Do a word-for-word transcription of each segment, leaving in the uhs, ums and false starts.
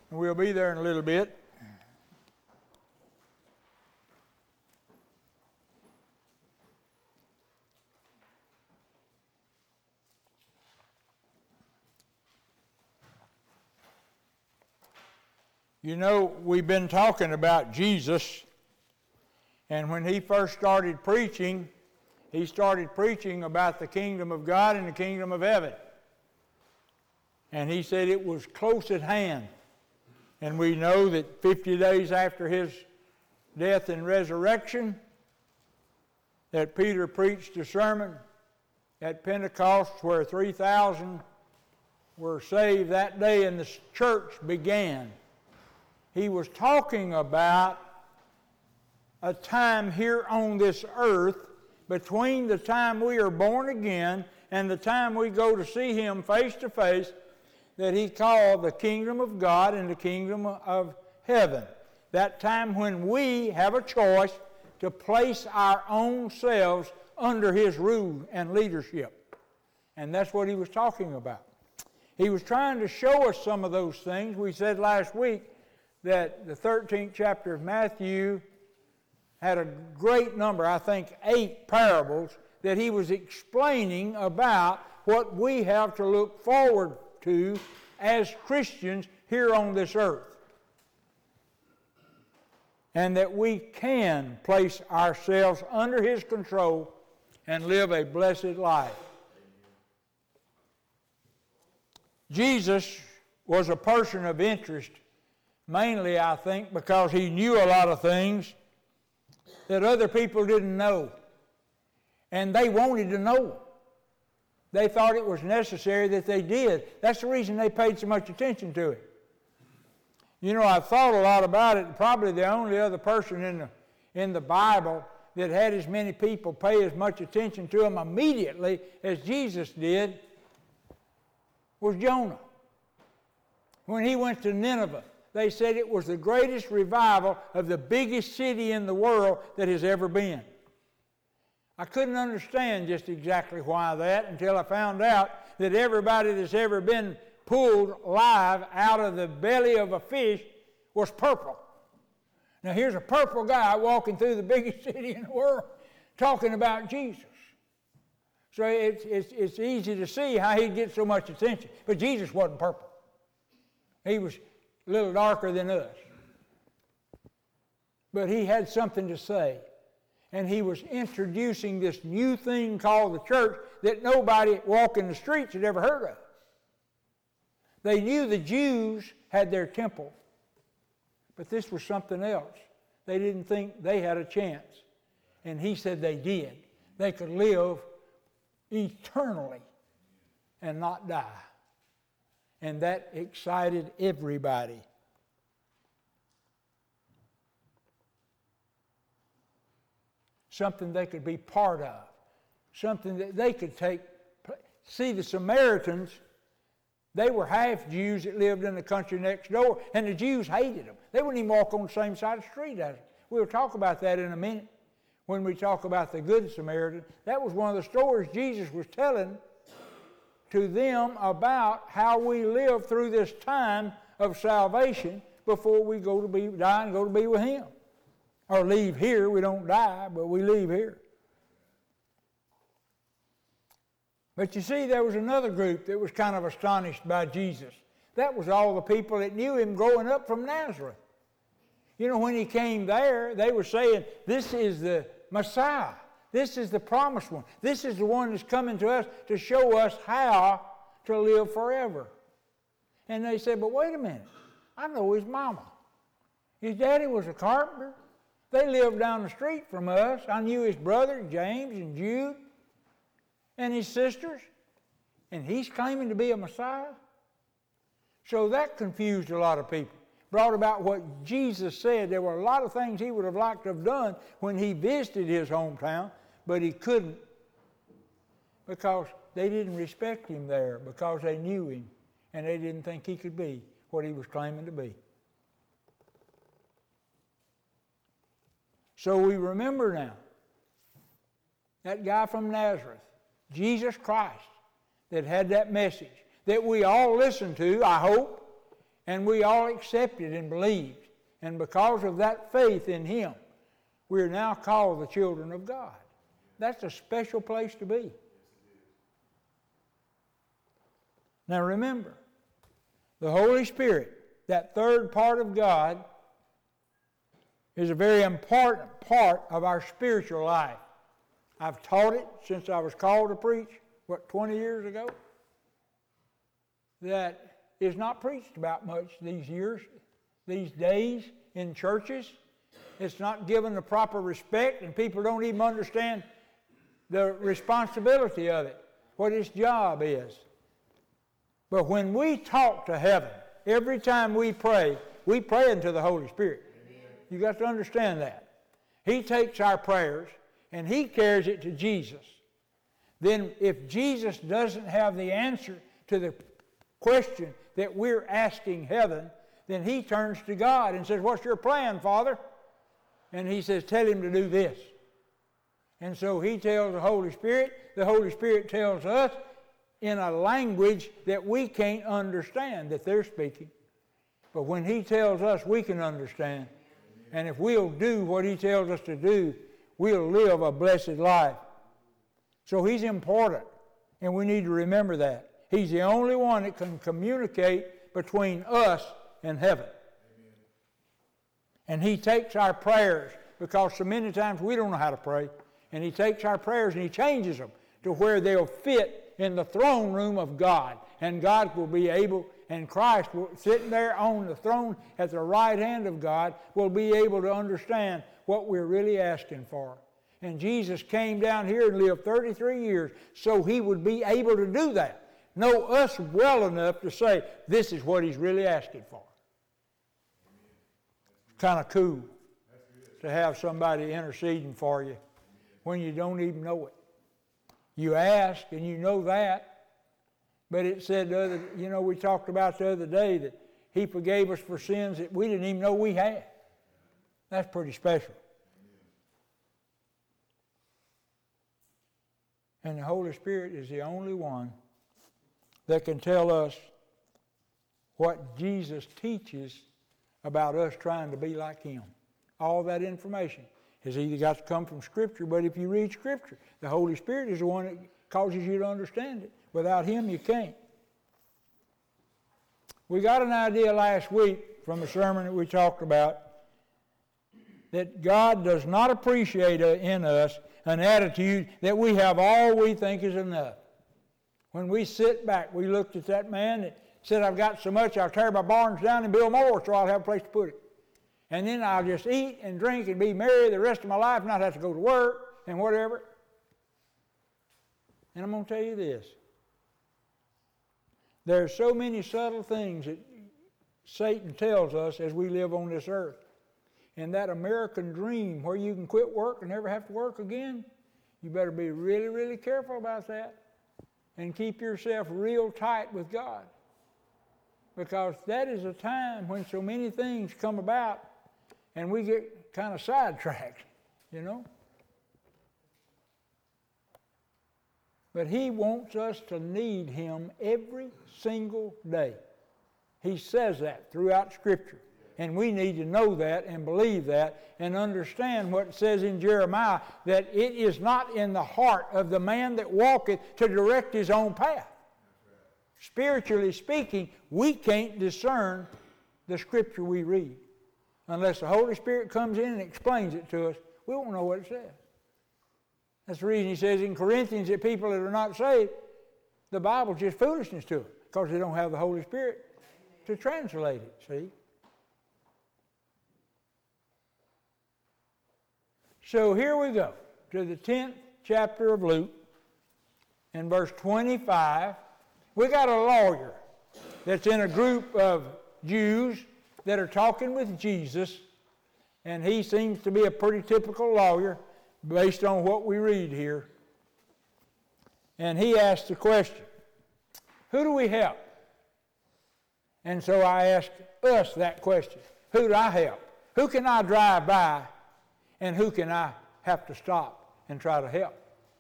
and we'll be there in a little bit. You know, we've been talking about Jesus, and when he first started preaching, he started preaching about the kingdom of God and the kingdom of heaven. And he said it was close at hand. And we know that fifty days after his death and resurrection, that Peter preached a sermon at Pentecost where three thousand were saved that day and the church began. He was talking about a time here on this earth between the time we are born again and the time we go to see him face to face that he called the kingdom of God and the kingdom of heaven. That time when we have a choice to place our own selves under his rule and leadership. And that's what he was talking about. He was trying to show us some of those things. We said last week that the thirteenth chapter of Matthew had a great number, I think eight parables, that he was explaining about what we have to look forward to as Christians here on this earth. And that we can place ourselves under his control and live a blessed life. Jesus was a person of interest, mainly, I think, because he knew a lot of things that other people didn't know. And they wanted to know. They thought it was necessary that they did. That's the reason they paid so much attention to it. You know, I've thought a lot about it. Probably the only other person in the, in the Bible that had as many people pay as much attention to him immediately as Jesus did was Jonah. When he went to Nineveh, they said it was the greatest revival of the biggest city in the world that has ever been. I couldn't understand just exactly why that until I found out that everybody that's ever been pulled live out of the belly of a fish was purple. Now here's a purple guy walking through the biggest city in the world talking about Jesus. So it's, it's, it's easy to see how he'd get so much attention. But Jesus wasn't purple. He was a little darker than us. But he had something to say. And he was introducing this new thing called the church that nobody walking the streets had ever heard of. They knew the Jews had their temple. But this was something else. They didn't think they had a chance. And he said they did. They could live eternally and not die. And that excited everybody. Something they could be part of. Something that they could take. See, the Samaritans, they were half Jews that lived in the country next door, and the Jews hated them. They wouldn't even walk on the same side of the street as them. We'll talk about that in a minute when we talk about the Good Samaritan. That was one of the stories Jesus was telling to them about how we live through this time of salvation before we go to be die and go to be with him. Or leave here. We don't die, but we leave here. But you see, there was another group that was kind of astonished by Jesus. That was all the people that knew him growing up from Nazareth. You know, when he came there, they were saying, this is the Messiah. This is the promised one. This is the one that's coming to us to show us how to live forever. And they said, but wait a minute. I know his mama. His daddy was a carpenter. They lived down the street from us. I knew his brother, James and Jude, and his sisters. And he's claiming to be a Messiah. So that confused a lot of people. Brought about what Jesus said. There were a lot of things he would have liked to have done when he visited his hometown, but he couldn't because they didn't respect him there, because they knew him, and they didn't think he could be what he was claiming to be. So we remember now that guy from Nazareth, Jesus Christ, that had that message that we all listen to, I hope, And we all accepted and believed. And because of that faith in Him, we are now called the children of God. That's a special place to be. Now remember, the Holy Spirit, that third part of God, is a very important part of our spiritual life. I've taught it since I was called to preach, what, twenty years ago? That is not preached about much these years, these days in churches. It's not given the proper respect, and people don't even understand the responsibility of it, what its job is. But when we talk to heaven, every time we pray, we pray into the Holy Spirit. Amen. You got to understand that. He takes our prayers and He carries it to Jesus. Then if Jesus doesn't have the answer to the question that we're asking heaven, then He turns to God and says, "What's your plan, Father?" And He says, "Tell him to do this." And so He tells the Holy Spirit, the Holy Spirit tells us in a language that we can't understand that they're speaking. But when He tells us, we can understand. And if we'll do what He tells us to do, we'll live a blessed life. So He's important, and we need to remember that. He's the only one that can communicate between us and heaven. Amen. And He takes our prayers, because so many times we don't know how to pray, and He takes our prayers and He changes them to where they'll fit in the throne room of God. And God will be able, and Christ will, sitting there on the throne at the right hand of God, will be able to understand what we're really asking for. And Jesus came down here and lived thirty-three years so He would be able to do that. Know us well enough to say, this is what He's really asking for. Kind of cool to have somebody interceding for you when you don't even know it. You ask and you know that, but it said the other, you know, we talked about the other day that He forgave us for sins that we didn't even know we had. That's pretty special. And the Holy Spirit is the only one that can tell us what Jesus teaches about us trying to be like Him. All that information has either got to come from Scripture, but if you read Scripture, the Holy Spirit is the one that causes you to understand it. Without Him, you can't. We got an idea last week from a sermon that we talked about that God does not appreciate in us an attitude that we have all we think is enough. When we sit back, we looked at that man that said, "I've got so much, I'll tear my barns down and build more so I'll have a place to put it. And then I'll just eat and drink and be merry the rest of my life and not have to go to work and whatever." And I'm going to tell you this. There are so many subtle things that Satan tells us as we live on this earth. And that American dream where you can quit work and never have to work again, you better be really, really careful about that. And keep yourself real tight with God. Because that is a time when so many things come about and we get kind of sidetracked, you know. But He wants us to need Him every single day. He says that throughout Scripture. And we need to know that and believe that and understand what it says in Jeremiah, that it is not in the heart of the man that walketh to direct his own path. Spiritually speaking, we can't discern the Scripture we read. Unless the Holy Spirit comes in and explains it to us, we won't know what it says. That's the reason he says in Corinthians that people that are not saved, the Bible's just foolishness to them because they don't have the Holy Spirit to translate it, see? So here we go to the tenth chapter of Luke, in verse twenty-five. We got a lawyer that's in a group of Jews that are talking with Jesus, and he seems to be a pretty typical lawyer based on what we read here. And he asked the question, who do we help? And so I asked us that question. Who do I help? Who can I drive by? And who can I have to stop and try to help?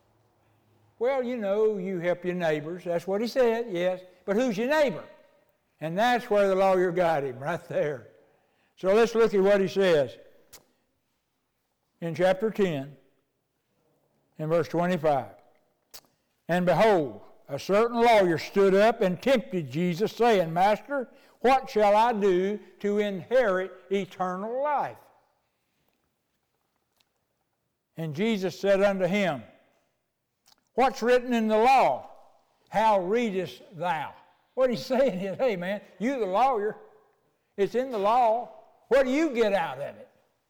Well, you know, you help your neighbors. That's what he said, yes. But who's your neighbor? And that's where the lawyer got him, right there. So let's look at what he says in chapter ten, in verse twenty-five. And behold, a certain lawyer stood up and tempted Jesus, saying, Master, what shall I do to inherit eternal life? And Jesus said unto him, What's written in the law? How readest thou? What he's saying is, hey man, you the lawyer. It's in the law. What do you get out of it?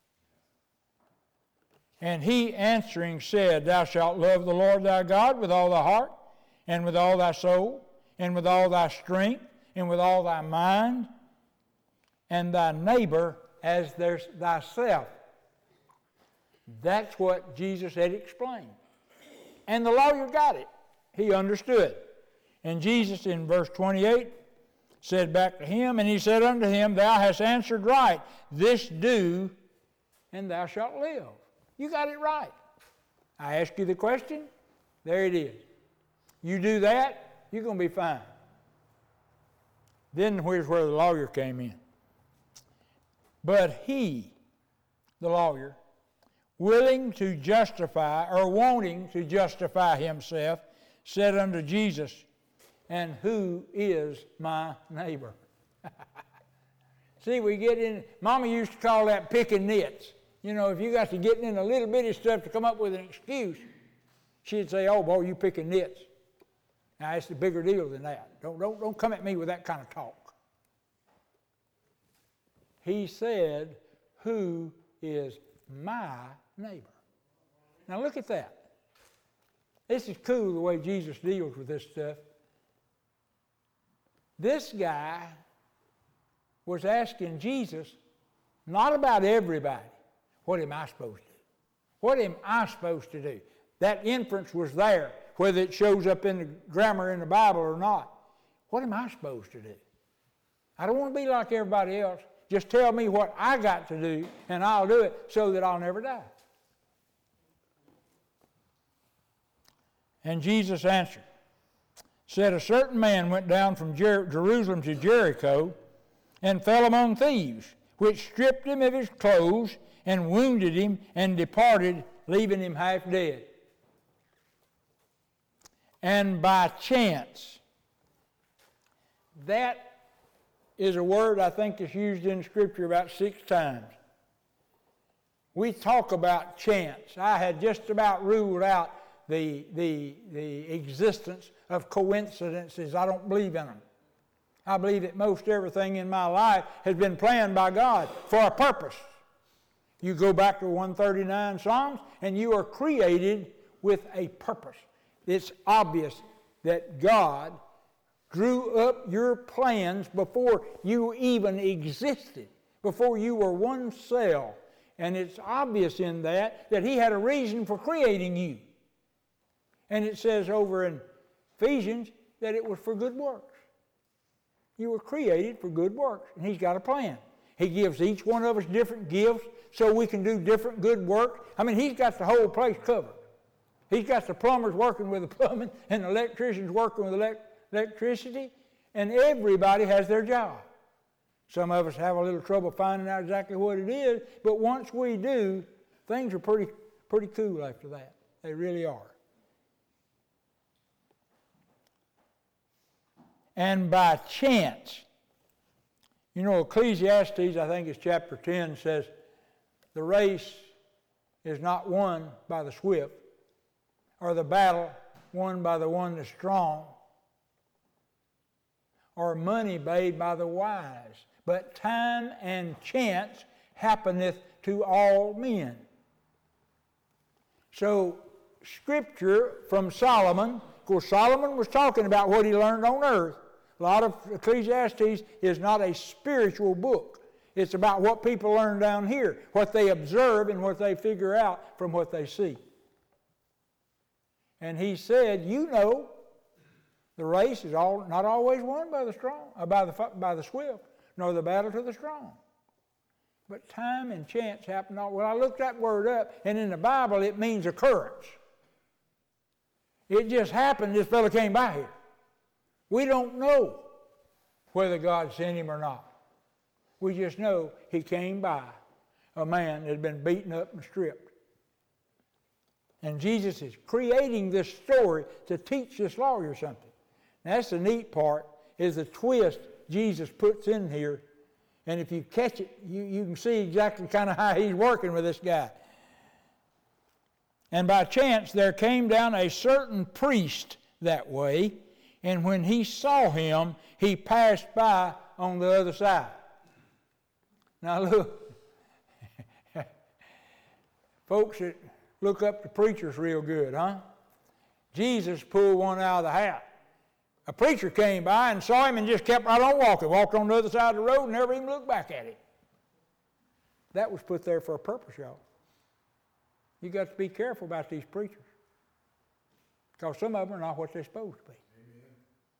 And he answering said, Thou shalt love the Lord thy God with all thy heart, and with all thy soul, and with all thy strength, and with all thy mind, and thy neighbor as there's thyself. That's what Jesus had explained. And the lawyer got it. He understood. And Jesus in verse twenty-eight said back to him, and he said unto him, Thou hast answered right. This do, and thou shalt live. You got it right. I ask you the question, there it is. You do that, you're going to be fine. Then here's where the lawyer came in. But he, the lawyer, willing to justify, or wanting to justify himself, said unto Jesus, And who is my neighbor? See, we get in, Mama used to call that picking nits. You know, if you got to getting in a little bitty stuff to come up with an excuse, she'd say, oh, boy, you picking nits. Now, it's a bigger deal than that. Don't, don't, don't come at me with that kind of talk. He said, who is my neighbor? Now, look at that. This is cool the way Jesus deals with this stuff. This guy was asking Jesus not about everybody. What am I supposed to do? What am I supposed to do? That inference was there, whether it shows up in the grammar in the Bible or not. What am I supposed to do? I don't want to be like everybody else. Just tell me what I got to do, and I'll do it so that I'll never die. And Jesus answered, said, A certain man went down from Jer- Jerusalem to Jericho and fell among thieves, which stripped him of his clothes and wounded him and departed, leaving him half dead. And by chance, that is a word I think is used in Scripture about six times. We talk about chance. I had just about ruled out the, the, the existence of coincidences. I don't believe in them. I believe that most everything in my life has been planned by God for a purpose. You go back to one thirty-nine Psalms, and you are created with a purpose. It's obvious that God drew up your plans before you even existed, before you were one cell. And it's obvious in that that He had a reason for creating you. And it says over in Ephesians that it was for good works. You were created for good works, and He's got a plan. He gives each one of us different gifts so we can do different good work. I mean, He's got the whole place covered. He's got the plumbers working with the plumbing and the electricians working with elect- electricity, and everybody has their job. Some of us have a little trouble finding out exactly what it is, but once we do, things are pretty, pretty cool after that. They really are. And by chance, you know, Ecclesiastes, I think it's chapter ten, says, the race is not won by the swift, or the battle won by the one that's strong, or money made by the wise. But time and chance happeneth to all men. So, Scripture from Solomon, of course, Solomon was talking about what he learned on earth. A lot of Ecclesiastes is not a spiritual book. It's about what people learn down here, what they observe and what they figure out from what they see. And he said, you know, the race is all, not always won by the strong, uh, by the by the swift, nor the battle to the strong. But time and chance happen all. Well, I looked that word up, and in the Bible it means occurrence. It just happened this fellow came by here. We don't know whether God sent him or not. We just know he came by a man that had been beaten up and stripped. And Jesus is creating this story to teach this lawyer something. Now, that's the neat part, is the twist Jesus puts in here. And if you catch it, you, you can see exactly kind of how he's working with this guy. And by chance there came down a certain priest that way, and when he saw him, he passed by on the other side. Now look, folks that look up to preachers real good, huh? Jesus pulled one out of the hat. A preacher came by and saw him and just kept right on walking, walked on the other side of the road and never even looked back at him. That was put there for a purpose, y'all. You got to be careful about these preachers, because some of them are not what they're supposed to be. Amen.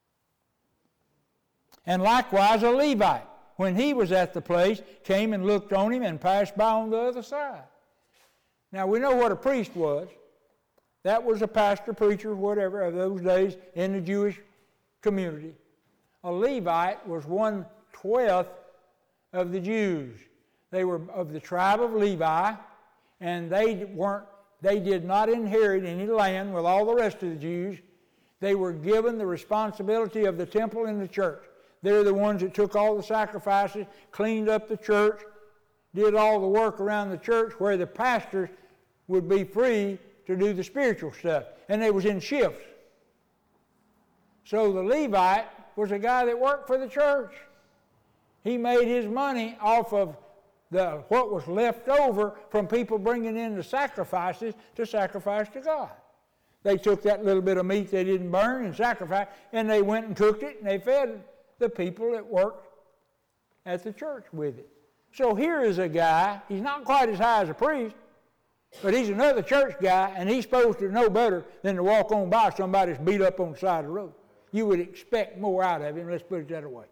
And likewise a Levite, when he was at the place, came and looked on him and passed by on the other side. Now we know what a priest was. That was a pastor, preacher, whatever, of those days in the Jewish community. A Levite was one twelfth of the Jews. They were of the tribe of Levi, and they weren't, they did not inherit any land with all the rest of the Jews. They were given the responsibility of the temple and the church. They're the ones that took all the sacrifices, cleaned up the church, did all the work around the church, where the pastors would be free to do the spiritual stuff. And they was in shifts. So the Levite was a guy that worked for the church. He made his money off of the what was left over from people bringing in the sacrifices to sacrifice to God. They took that little bit of meat they didn't burn and sacrificed, and they went and cooked it, and they fed the people that worked at the church with it. So here is a guy, he's not quite as high as a priest, but he's another church guy, and he's supposed to know better than to walk on by somebody that's beat up on the side of the road. You would expect more out of him, let's put it that way.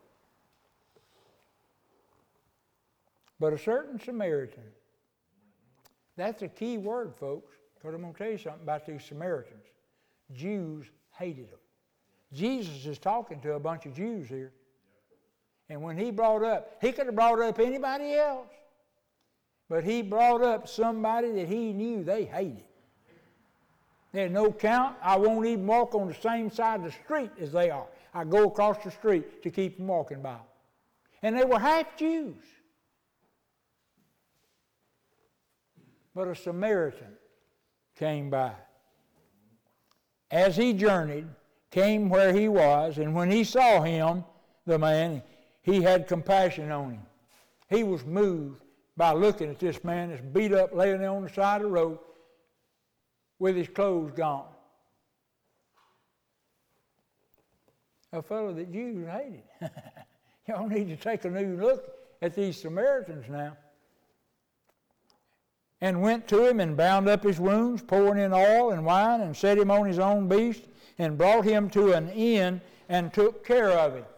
But a certain Samaritan, that's a key word, folks, because I'm going to tell you something about these Samaritans. Jews hated them. Jesus is talking to a bunch of Jews here. And when he brought up, he could have brought up anybody else, but he brought up somebody that he knew they hated. They had no count. I won't even walk on the same side of the street as they are. I go across the street to keep them walking by. And they were half Jews. But a Samaritan came by. As he journeyed, came where he was, and when he saw him, the man, he had compassion on him. He was moved by looking at this man that's beat up, laying there on the side of the road with his clothes gone. A fellow that Jews hated. Y'all need to take a new look at these Samaritans now. And went to him and bound up his wounds, pouring in oil and wine, and set him on his own beast, and brought him to an inn and took care of him.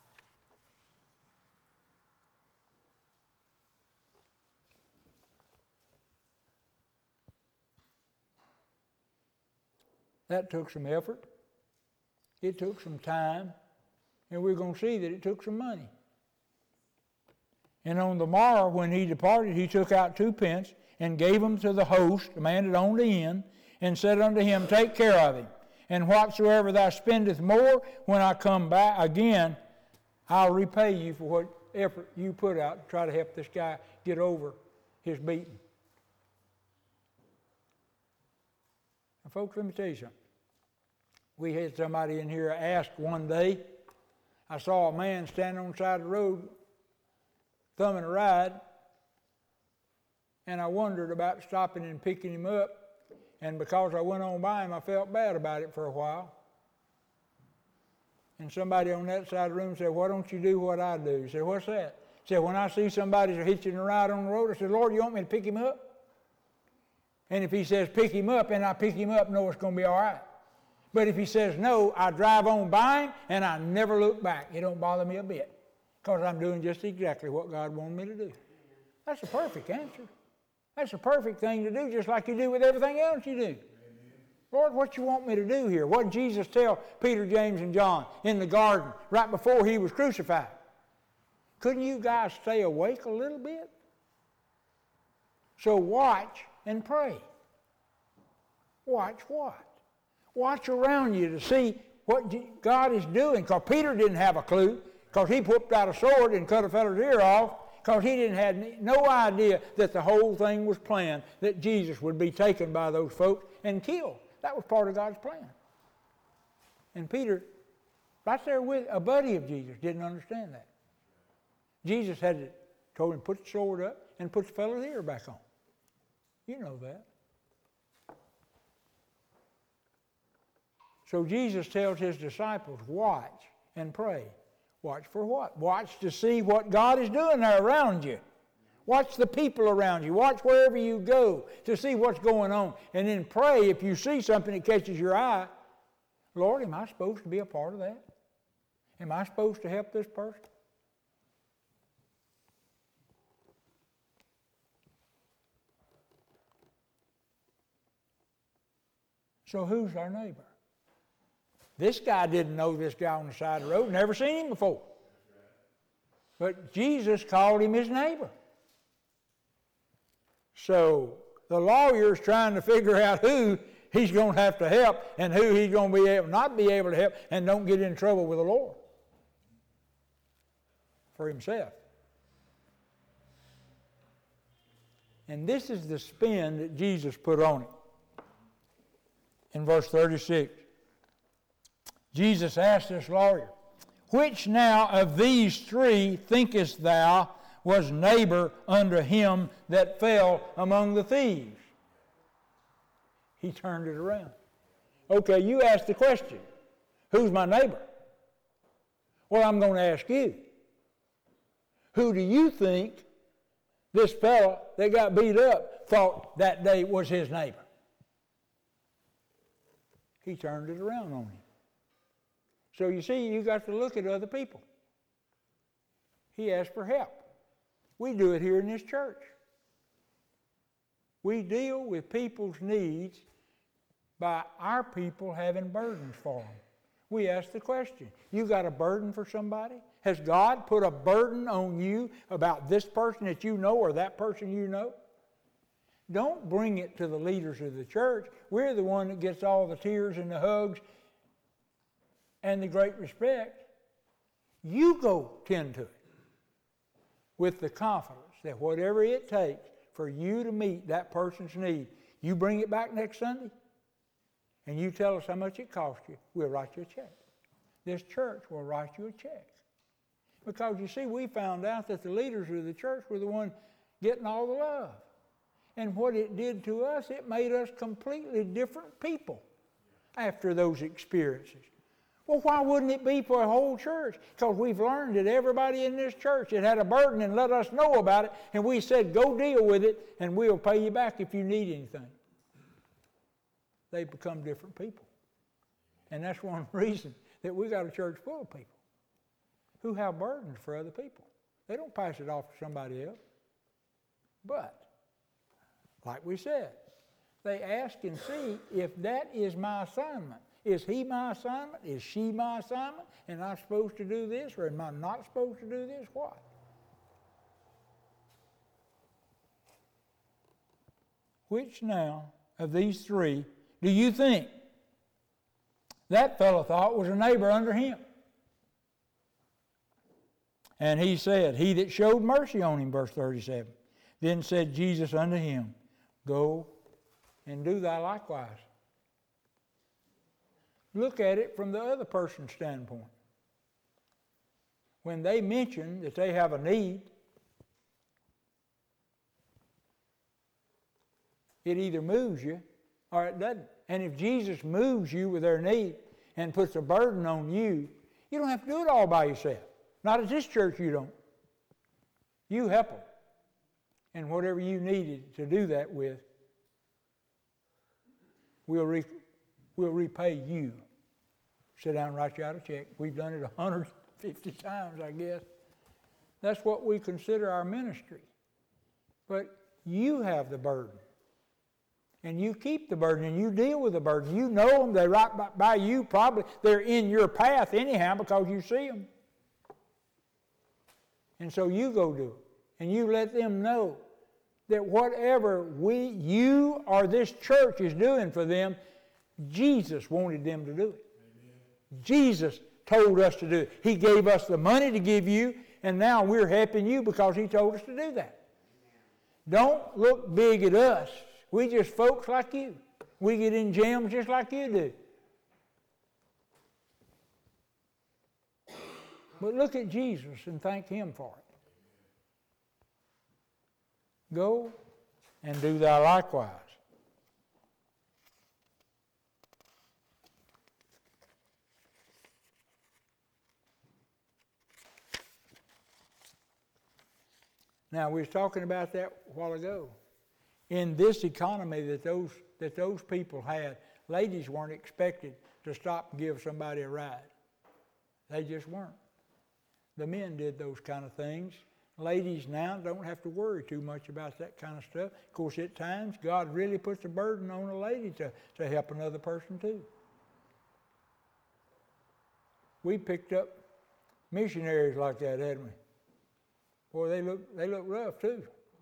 That took some effort. It took some time. And we're going to see that it took some money. And on the morrow when he departed, he took out two pence and gave them to the host, the man that owned the inn, and said unto him, Take care of him. And whatsoever thou spendest more, when I come back again, I'll repay you for what effort you put out to try to help this guy get over his beating. Now, folks, let me tell you something. We had somebody in here ask one day, I saw a man standing on the side of the road thumbing a ride, and I wondered about stopping and picking him up, and because I went on by him, I felt bad about it for a while. And somebody on that side of the room said, why don't you do what I do? He said, what's that? He said, when I see somebody hitching a ride on the road, I said, Lord, you want me to pick him up? And if he says pick him up, and I pick him up, no, it's going to be all right. But if he says no, I drive on by him, and I never look back. It don't bother me a bit, because I'm doing just exactly what God wanted me to do. That's a perfect answer. That's a perfect thing to do, just like you do with everything else you do. Amen. Lord, what you want me to do here? What did Jesus tell Peter, James, and John in the garden right before he was crucified? Couldn't you guys stay awake a little bit? So watch and pray. Watch what? Watch around you to see what God is doing. Because Peter didn't have a clue, because he whipped out a sword and cut a fellow's ear off, because he didn't have no idea that the whole thing was planned, that Jesus would be taken by those folks and killed. That was part of God's plan. And Peter, right there with a buddy of Jesus, didn't understand that. Jesus had to, told him, put the sword up and put the fellow's ear back on. You know that. So Jesus tells his disciples, watch and pray. Watch for what? Watch to see what God is doing there around you. Watch the people around you. Watch wherever you go to see what's going on. And then pray if you see something that catches your eye. Lord, am I supposed to be a part of that? Am I supposed to help this person? So who's our neighbor? This guy didn't know this guy on the side of the road, never seen him before. But Jesus called him his neighbor. So the lawyer's trying to figure out who he's going to have to help and who he's going to be able not be able to help and don't get in trouble with the Lord for himself. And this is the spin that Jesus put on it. In verse thirty-six, Jesus asked this lawyer, which now of these three thinkest thou was neighbor unto him that fell among the thieves? He turned it around. Okay, you asked the question, who's my neighbor? Well, I'm going to ask you, who do you think this fellow that got beat up thought that day was his neighbor? He turned it around on him. So you see, you got to look at other people. He asked for help. We do it here in this church. We deal with people's needs by our people having burdens for them. We ask the question, you got a burden for somebody? Has God put a burden on you about this person that you know or that person you know? Don't bring it to the leaders of the church. We're the one that gets all the tears and the hugs and the great respect. You go tend to it with the confidence that whatever it takes for you to meet that person's need, you bring it back next Sunday and you tell us how much it cost you, we'll write you a check. This church will write you a check. Because you see, we found out that the leaders of the church were the ones getting all the love. And what it did to us, it made us completely different people after those experiences. Well, why wouldn't it be for a whole church? Because we've learned that everybody in this church that had a burden and let us know about it, and we said, go deal with it, and we'll pay you back if you need anything. They become different people. And that's one reason that we got a church full of people who have burdens for other people. They don't pass it off to somebody else. But like we said, they ask and see if that is my assignment. Is he my assignment? Is she my assignment? Am I supposed to do this or am I not supposed to do this? What? Which now of these three do you think that fellow thought was a neighbor under him? And he said, he that showed mercy on him, verse thirty-seven. Then said Jesus unto him, go and do thou likewise. Look at it from the other person's standpoint. When they mention that they have a need, it either moves you or it doesn't. And if Jesus moves you with their need and puts a burden on you, you don't have to do it all by yourself. Not at this church you don't. You help them. And whatever you needed to do that with, we'll, re- we'll repay you. Sit down and write you out a check. We've done it one hundred fifty times, I guess. That's what we consider our ministry. But you have the burden. And you keep the burden and you deal with the burden. You know them. They're right by, by you. Probably they're in your path anyhow because you see them. And so you go do it. And you let them know that whatever we, you or this church is doing for them, Jesus wanted them to do it. Amen. Jesus told us to do it. He gave us the money to give you, and now we're helping you because He told us to do that. Don't look big at us. We just folks like you. We get in jams just like you do. But look at Jesus and thank Him for it. Go and do thou likewise. Now, we was talking about that a while ago. In this economy that those that those people had, ladies weren't expected to stop and give somebody a ride. They just weren't. The men did those kind of things. Ladies now don't have to worry too much about that kind of stuff. Of course, at times, God really puts a burden on a lady to, to help another person too. We picked up missionaries like that, hadn't we? Boy, they look they look rough too.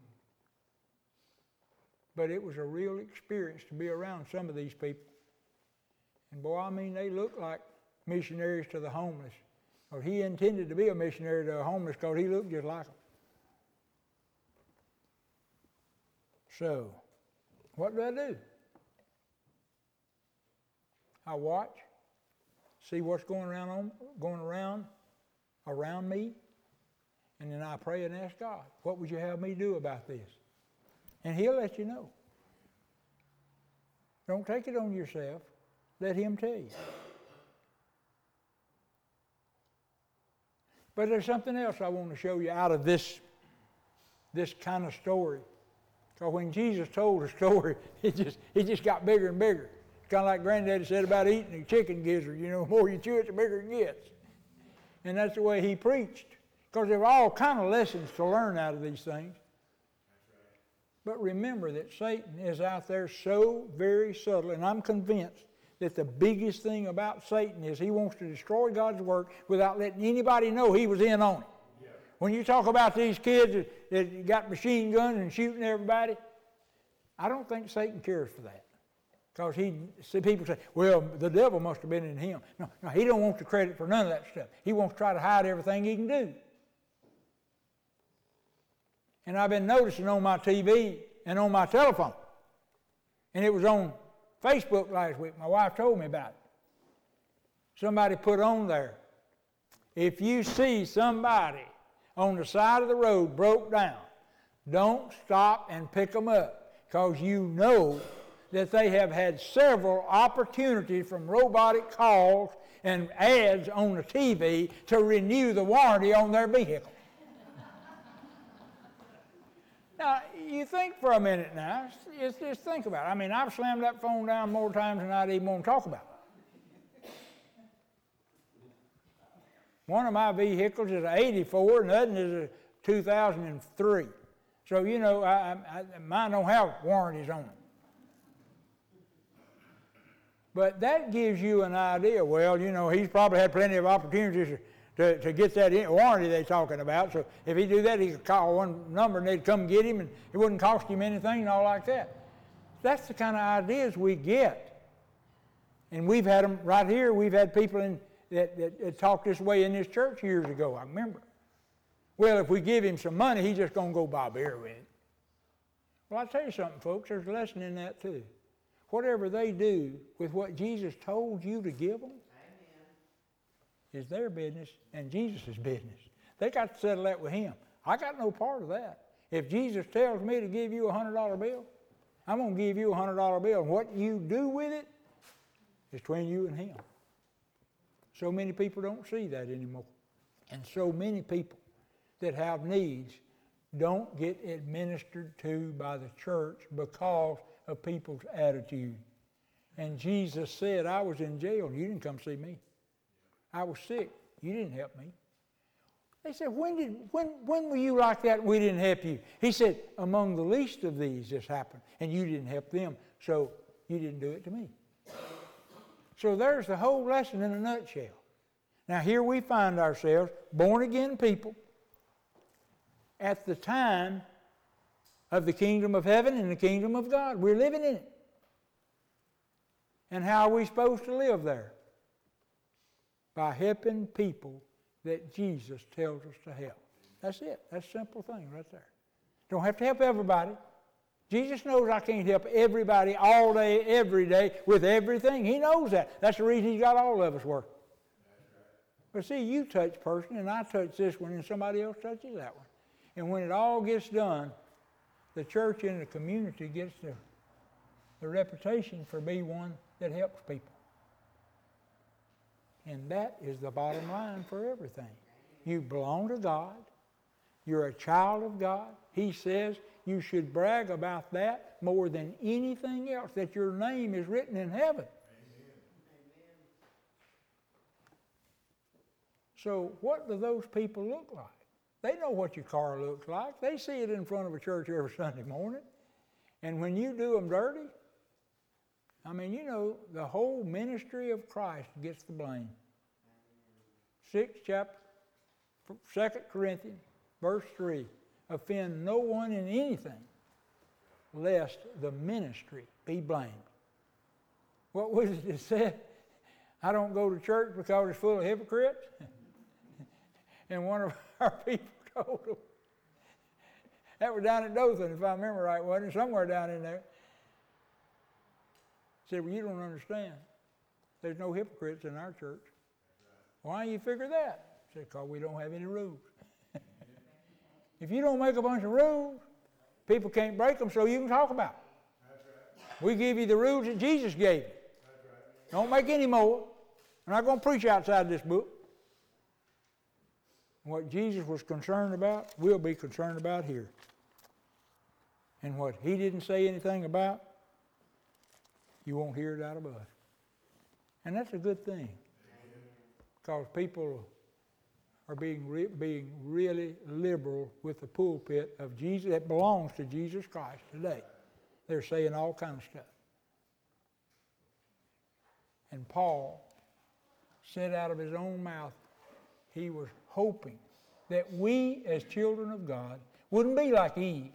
But it was a real experience to be around some of these people. And boy, I mean, they look like missionaries to the homeless. Or he intended to be a missionary to the homeless because he looked just like them. So, what do I do? I watch, see what's going around on, going around around me, and then I pray and ask God, what would you have me do about this? And He'll let you know. Don't take it on yourself. Let Him tell you. But there's something else I want to show you out of this, this kind of story. Because when Jesus told the story, it just, it just got bigger and bigger. It's kind of like Granddaddy said about eating a chicken gizzard. You know, the more you chew it, the bigger it gets. And that's the way He preached. Because there were all kind of lessons to learn out of these things. But remember that Satan is out there so very subtle, and I'm convinced that the biggest thing about Satan is he wants to destroy God's work without letting anybody know he was in on it. Yeah. When you talk about these kids that, that got machine guns and shooting everybody, I don't think Satan cares for that. Because he see people say, well, the devil must have been in him. No, no, he don't want the credit for none of that stuff. He wants to try to hide everything he can do. And I've been noticing on my T V and on my telephone, and it was on Facebook last week. My wife told me about it. Somebody put on there, if you see somebody on the side of the road broke down, don't stop and pick them up, because you know that they have had several opportunities from robotic calls and ads on the T V to renew the warranty on their vehicle. Now, you think for a minute now, just, just think about it. I mean, I've slammed that phone down more times than I'd even want to talk about it. One of my vehicles is an eighty-four, and the other is a two thousand three. So, you know, I, I, mine don't have warranties on them. But that gives you an idea. Well, you know, he's probably had plenty of opportunities to, to get that warranty they're talking about. So if he do that, he could call one number and they'd come get him, and it wouldn't cost him anything and all like that. That's the kind of ideas we get. And we've had them right here. We've had people in, that, that, that talked this way in this church years ago, I remember. Well, if we give him some money, he's just going to go buy beer with it. Well, I'll tell you something, folks. There's a lesson in that, too. Whatever they do with what Jesus told you to give them, is their business and Jesus' business. They got to settle that with Him. I got no part of that. If Jesus tells me to give you a one hundred dollar bill, I'm going to give you a one hundred dollar bill. And what you do with it is between you and Him. So many people don't see that anymore. And so many people that have needs don't get administered to by the church because of people's attitude. And Jesus said, I was in jail and you didn't come see me. I was sick. You didn't help me. They said, when did when when were you like that and we didn't help you? He said, among the least of these this happened, and you didn't help them, so you didn't do it to me. So there's the whole lesson in a nutshell. Now here we find ourselves, born again people, at the time of the kingdom of heaven and the kingdom of God. We're living in it. And how are we supposed to live there? By helping people that Jesus tells us to help. That's it. That's a simple thing right there. Don't have to help everybody. Jesus knows I can't help everybody all day, every day, with everything. He knows that. That's the reason He's got all of us working. But see, you touch person, and I touch this one, and somebody else touches that one. And when it all gets done, the church and the community gets the, the reputation for being one that helps people. And that is the bottom line for everything. You belong to God. You're a child of God. He says you should brag about that more than anything else, that your name is written in heaven. Amen. So what do those people look like? They know what your car looks like. They see it in front of a church every Sunday morning. And when you do them dirty, I mean, you know, the whole ministry of Christ gets the blame. Sixth chapter, Second Corinthians, verse three. Offend no one in anything, lest the ministry be blamed. What was it that said? I don't go to church because it's full of hypocrites. And one of our people told them, that was down at Dothan, if I remember right, wasn't it? Somewhere down in there. Said, well, you don't understand. There's no hypocrites in our church. Why do you figure that? Said, because we don't have any rules. If you don't make a bunch of rules, people can't break them so you can talk about them. Right. We give you the rules that Jesus gave you. Right. Don't make any more. I'm not going to preach outside this book. What Jesus was concerned about, we'll be concerned about here. And what He didn't say anything about, you won't hear it out of us. And that's a good thing. Because people are being re- being really liberal with the pulpit of Jesus that belongs to Jesus Christ today. They're saying all kinds of stuff. And Paul said out of his own mouth, he was hoping that we as children of God wouldn't be like Eve.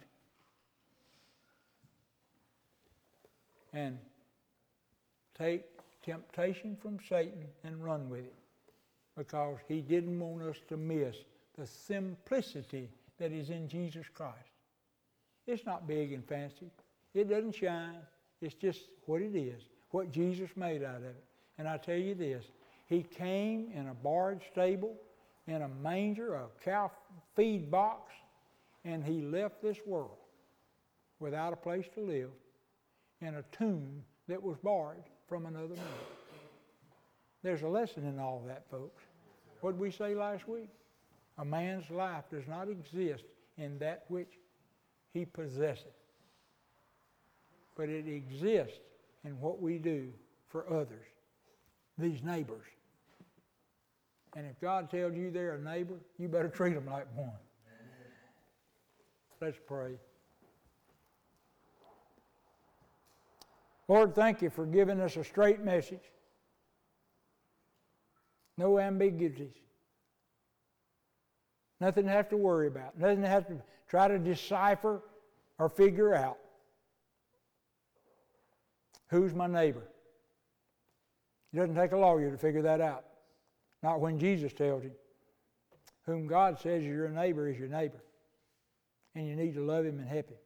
And take temptation from Satan and run with it. Because he didn't want us to miss the simplicity that is in Jesus Christ. It's not big and fancy. It doesn't shine. It's just what it is, what Jesus made out of it. And I tell you this, He came in a barred stable, in a manger, a cow feed box, and He left this world without a place to live in a tomb that was borrowed from another man. There's a lesson in all that, folks. What did we say last week? A man's life does not exist in that which he possesses, but it exists in what we do for others, these neighbors. And if God tells you they're a neighbor, you better treat them like one. Amen. Let's pray. Lord, thank you for giving us a straight message. No ambiguities. Nothing to have to worry about. Nothing to have to try to decipher or figure out. Who's my neighbor? It doesn't take a lawyer to figure that out. Not when Jesus tells him. Whom God says is your neighbor is your neighbor. And you need to love him and help him.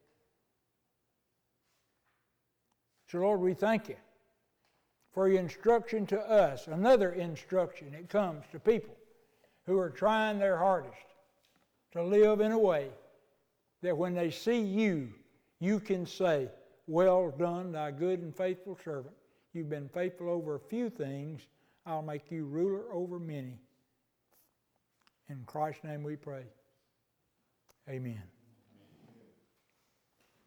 So Lord, we thank you for your instruction to us. Another instruction that comes to people who are trying their hardest to live in a way that when they see you, you can say, well done, thy good and faithful servant. You've been faithful over a few things. I'll make you ruler over many. In Christ's name we pray. Amen.